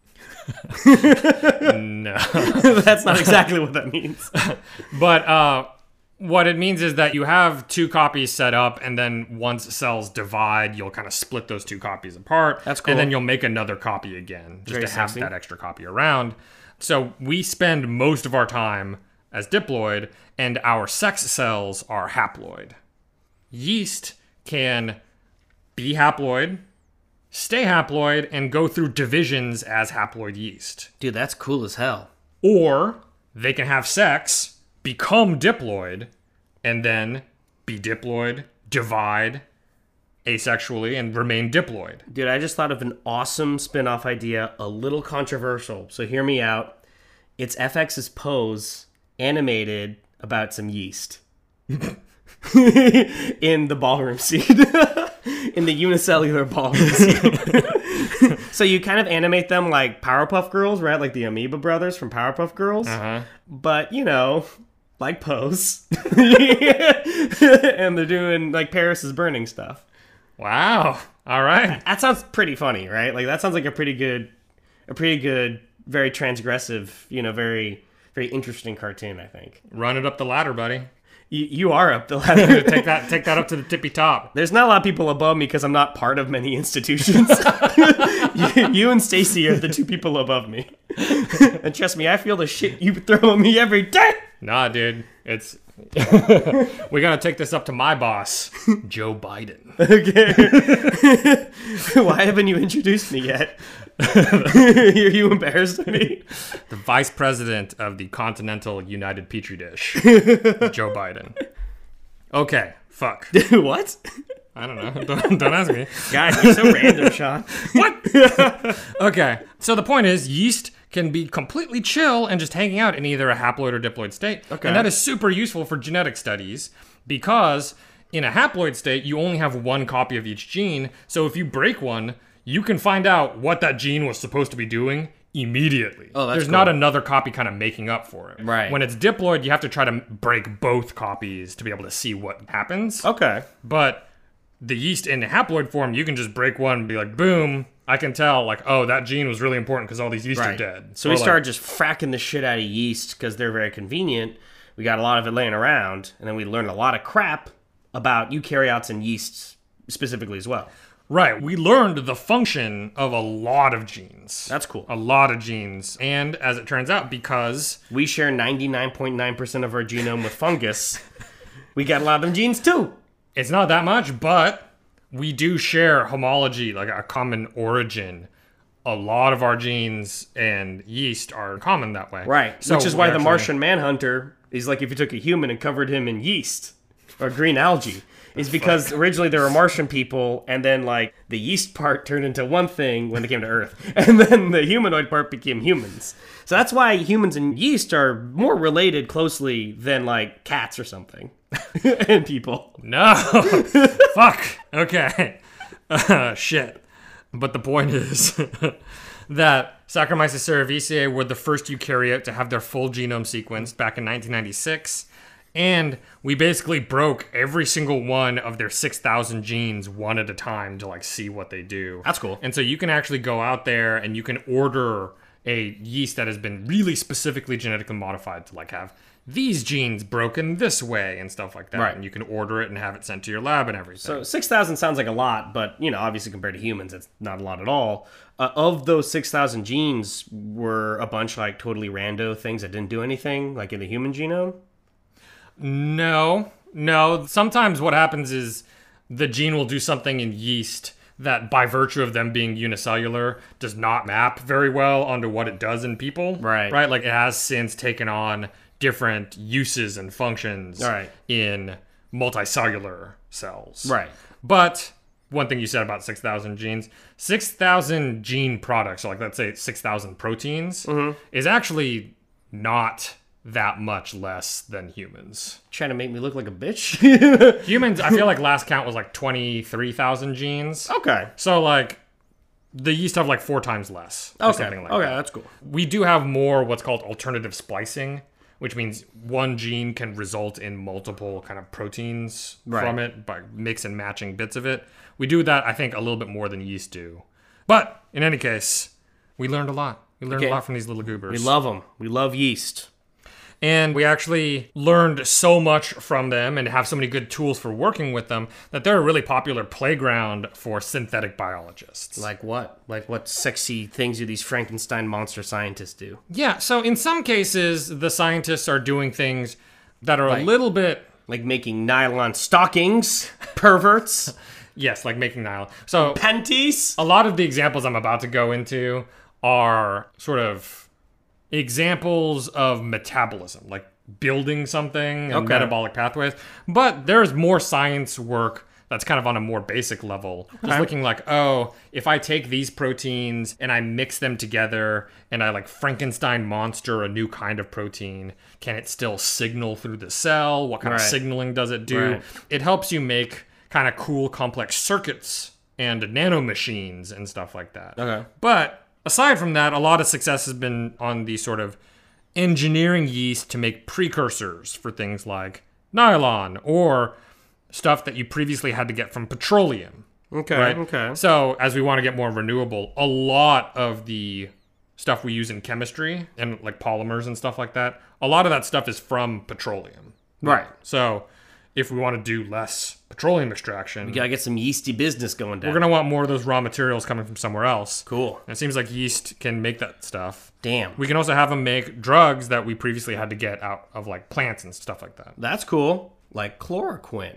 No. That's not exactly what that means. But what it means is that you have 2 copies set up, and then once cells divide, you'll kind of split those 2 copies apart. That's cool. And then you'll make another copy again, just Very to have sexy. that extra copy around. So we spend most of our time as diploid, and our sex cells are haploid. Yeast can be haploid, stay haploid, and go through divisions as haploid yeast. Dude, that's cool as hell. Or they can have sex, become diploid, and then be diploid, divide asexually, and remain diploid. Dude, I just thought of an awesome spin-off idea, a little controversial, so hear me out. It's FX's Pose animated about some yeast. In the ballroom scene. In the unicellular ballroom scene. So you kind of animate them like Powerpuff Girls, right? Like the Amoeba Brothers from Powerpuff Girls. Uh-huh. But, you know, like Pose. And they're doing like Paris is Burning stuff. Wow. All right. That sounds pretty funny, right? Like that sounds like a pretty good, very transgressive, you know, very, very interesting cartoon, I think. Run it up the ladder, buddy. You are up the ladder. Take that up to the tippy top. There's not a lot of people above me because I'm not part of many institutions. you and Stacy are the 2 people above me. And trust me, I feel the shit you throw at me every day. Nah, dude. It's we gotta take this up to my boss, Joe Biden. Okay. Why haven't you introduced me yet? Are you embarrassed of me? The vice president of the Continental United Petri Dish, Joe Biden. Okay, fuck. What? I don't know. Don't ask me. God, you're so random, Sean. What? Okay, so the point is, yeast can be completely chill and just hanging out in either a haploid or diploid state. Okay. And that is super useful for genetic studies because in a haploid state, you only have 1 copy of each gene. So if you break one, you can find out what that gene was supposed to be doing immediately. Oh, that's There's cool. not another copy kind of making up for it. Right. When it's diploid, you have to try to break both copies to be able to see what happens. Okay. But the yeast in haploid form, you can just break one and be like, boom, I can tell, like, oh, that gene was really important because all these yeast are dead. So we started just fracking the shit out of yeast because they're very convenient. We got a lot of it laying around, and then we learned a lot of crap about eukaryotes and yeasts specifically as well. Right. We learned the function of a lot of genes. That's cool. A lot of genes. And as it turns out, because we share 99.9% of our genome with fungus, we got a lot of them genes too. It's not that much, but we do share homology, like a common origin. A lot of our genes and yeast are common that way. Right. So which is why the Martian Manhunter is like if you took a human and covered him in yeast or green algae. Is because originally there were Martian people, and then like the yeast part turned into one thing when they came to Earth, and then the humanoid part became humans. So that's why humans and yeast are more related closely than like cats or something, and people. No, fuck. Okay, shit. But the point is that Saccharomyces cerevisiae were the first eukaryote to have their full genome sequenced back in 1996. And we basically broke every single one of their 6,000 genes one at a time to like see what they do. That's cool. And so you can actually go out there and you can order a yeast that has been really specifically genetically modified to like have these genes broken this way and stuff like that. Right. And you can order it and have it sent to your lab and everything. So 6,000 sounds like a lot, but you know, obviously compared to humans, it's not a lot at all. Of those 6,000 genes, were a bunch like totally rando things that didn't do anything, like in the human genome? No, No, sometimes what happens is the gene will do something in yeast that by virtue of them being unicellular does not map very well onto what it does in people. Right. Right? Like it has since taken on different uses and functions in multicellular cells. Right. But one thing you said about 6,000 genes, 6,000 gene products, so like let's say 6,000 proteins, is actually not that much less than humans. Trying to make me look like a bitch? Humans, I feel like last count was like 23,000 genes. Okay. So like the yeast have like 4 times less. Or something like Okay, that. that's cool. We do have more what's called alternative splicing, which means one gene can result in multiple kind of proteins from it by mix and matching bits of it. We do that, I think, a little bit more than yeast do. But in any case, we learned a lot. We learned a lot from these little goobers. We love them. We love yeast. And we actually learned so much from them and have so many good tools for working with them that they're a really popular playground for synthetic biologists. Like what? Like what sexy things do these Frankenstein monster scientists do? Yeah, so in some cases, the scientists are doing things that are a little bit... Like making nylon stockings, perverts. Yes, like making nylon. So panties. A lot of the examples I'm about to go into are sort of examples of metabolism, like building something and metabolic pathways. But there's more science work that's kind of on a more basic level. Just looking like, oh, if I take these proteins and I mix them together and I like Frankenstein monster a new kind of protein, can it still signal through the cell? What kind of signaling does it do? It helps you make kind of cool, complex circuits and nanomachines and stuff like that. Okay. But aside from that, a lot of success has been on the sort of engineering yeast to make precursors for things like nylon or stuff that you previously had to get from petroleum. Okay. So as we want to get more renewable, a lot of the stuff we use in chemistry and like polymers and stuff like that, a lot of that stuff is from petroleum. Right. So if we want to do less petroleum extraction, we gotta get some yeasty business going down. We're gonna want more of those raw materials coming from somewhere else. Cool. And it seems like yeast can make that stuff. Damn. We can also have them make drugs that we previously had to get out of like plants and stuff like that. That's cool. Like chloroquine.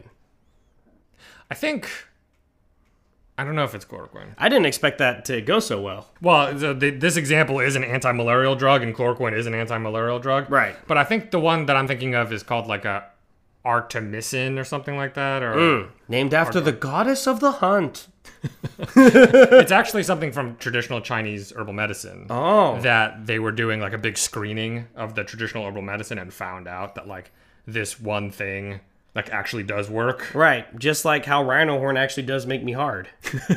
I don't know if it's chloroquine. I didn't expect that to go so well. Well, this example is an anti-malarial drug, and chloroquine is an anti-malarial drug. Right. But I think the one that I'm thinking of is called like a artemisinin or something like that. Or named after the goddess of the hunt. It's actually something from traditional Chinese herbal medicine. Oh. That they were doing like a big screening of the traditional herbal medicine and found out that like this one thing like actually does work. Right. Just like how rhino horn actually does make me hard.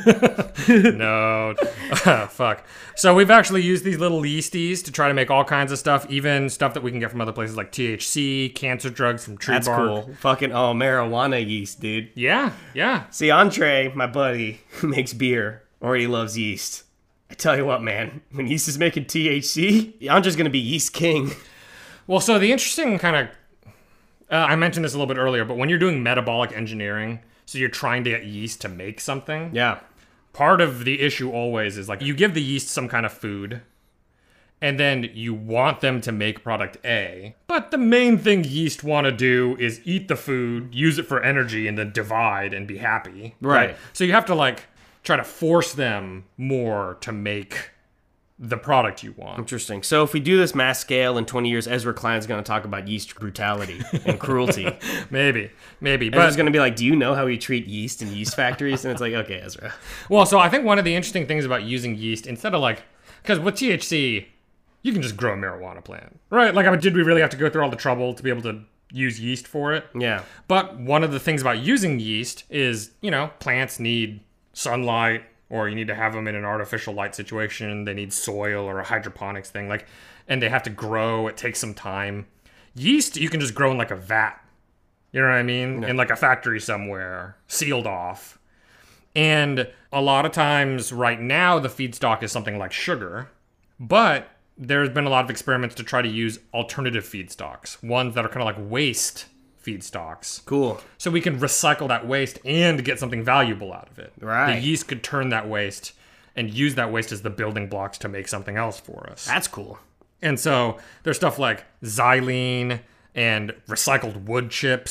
No. Fuck. So we've actually used these little yeasties to try to make all kinds of stuff, even stuff that we can get from other places like THC, cancer drugs from tree bark. That's cool. Fucking, marijuana yeast, dude. Yeah. See, Andre, my buddy, who makes beer, already loves yeast. I tell you what, man, when yeast is making THC, Andre's gonna be yeast king. Well, so the interesting kind of I mentioned this a little bit earlier, but when you're doing metabolic engineering, so you're trying to get yeast to make something. Yeah. Part of the issue always is like you give the yeast some kind of food, and then you want them to make product A. But the main thing yeast want to do is eat the food, use it for energy, and then divide and be happy. Right. So you have to like try to force them more to make the product you want. Interesting. So if we do this mass scale in 20 years, Ezra Klein's going to talk about yeast brutality and cruelty. Maybe. But Ezra's going to be like, do you know how we treat yeast in yeast factories? And it's like, okay, Ezra. Well, so I think one of the interesting things about using yeast, instead of like, because with THC, you can just grow a marijuana plant, right? Like, did we really have to go through all the trouble to be able to use yeast for it? Yeah. But one of the things about using yeast is, plants need sunlight, or you need to have them in an artificial light situation. They need soil or a hydroponics thing, and they have to grow. It takes some time. Yeast, you can just grow in like a vat. You know what I mean? In like a factory somewhere, sealed off. And a lot of times right now, the feedstock is something like sugar, but there's been a lot of experiments to try to use alternative feedstocks, ones that are kind of like waste feedstocks. Cool. So we can recycle that waste and get something valuable out of it. Right. The yeast could turn that waste and use that waste as the building blocks to make something else for us. That's cool. And so there's stuff like xylene and recycled wood chips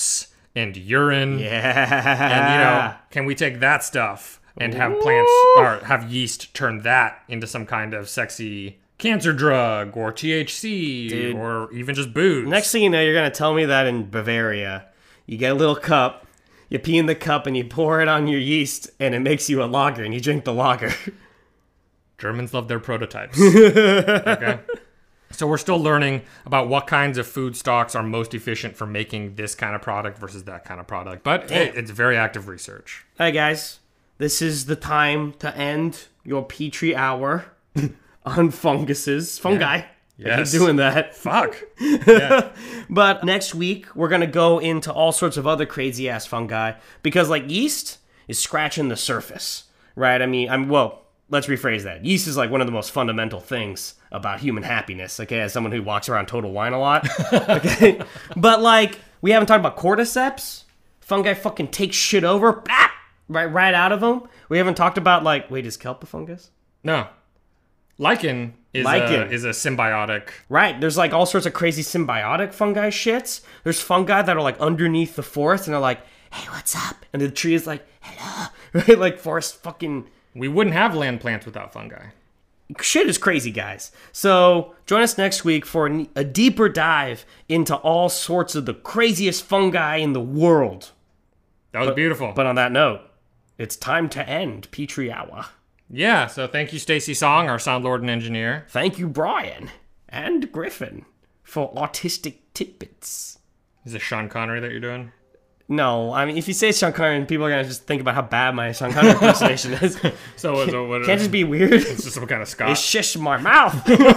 and urine. Yeah. And, can we take that stuff and have plants or have yeast turn that into some kind of sexy cancer drug or THC Dude. or even just booze? Next thing you know, you're going to tell me that in Bavaria, you get a little cup, you pee in the cup, and you pour it on your yeast, and it makes you a lager, and you drink the lager. Germans love their prototypes. Okay. So we're still learning about what kinds of food stocks are most efficient for making this kind of product versus that kind of product. But hey, it's very active research. Hey, guys. This is the time to end your Petri hour on funguses. Fungi. Yeah. Yes. I keep doing that. Fuck. Yeah. But next week, we're going to go into all sorts of other crazy-ass fungi. Because, like, yeast is scratching the surface, right? I mean, well, let's rephrase that. Yeast is, like, one of the most fundamental things about human happiness, okay? As someone who walks around total wine a lot, okay? But, like, we haven't talked about cordyceps. Fungi fucking take shit over, blah, right out of them. We haven't talked about, like, wait, is kelp a fungus? No. Lichen is a symbiotic. Right. There's like all sorts of crazy symbiotic fungi shits. There's fungi that are like underneath the forest and they're like, hey, what's up? And the tree is like, hello. Right? Like forest fucking... We wouldn't have land plants without fungi. Shit is crazy, guys. So join us next week for a deeper dive into all sorts of the craziest fungi in the world. That was beautiful. But on that note, it's time to end Petri Hour. Yeah, so thank you, Stacey Song, our sound lord and engineer. Thank you, Brian and Griffin, for autistic tidbits. Is it Sean Connery that you're doing? No, I mean, if you say Sean Connery, people are going to just think about how bad my Sean Connery impersonation is. So what can't just be weird. It's just some kind of Scott. It's shish my mouth.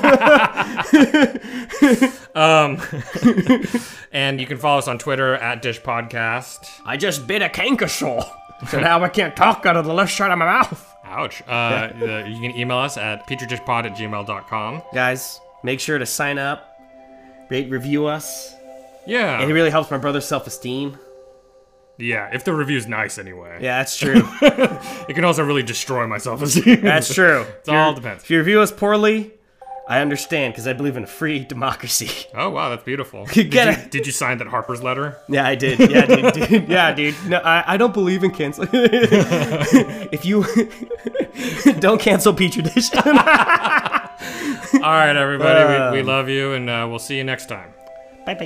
And you can follow us on Twitter at Dish Podcast. I just bit a cankersaw, so now I can't talk out of the left side of my mouth. Ouch. You can email us at petridishpod@gmail.com. Guys, make sure to sign up, rate, review us. Yeah. It really helps my brother's self-esteem. Yeah, if the review's nice anyway. Yeah, that's true. It can also really destroy my self-esteem. That's true. It all depends. If you review us poorly, I understand, because I believe in free democracy. Oh, wow, that's beautiful. Did you sign that Harper's letter? Yeah, I did. Yeah, dude. Yeah, dude. No, I don't believe in cancel. If you... don't cancel Petri Dish. All right, everybody. We love you, and we'll see you next time. Bye-bye.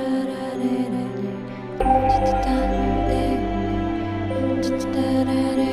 Da da da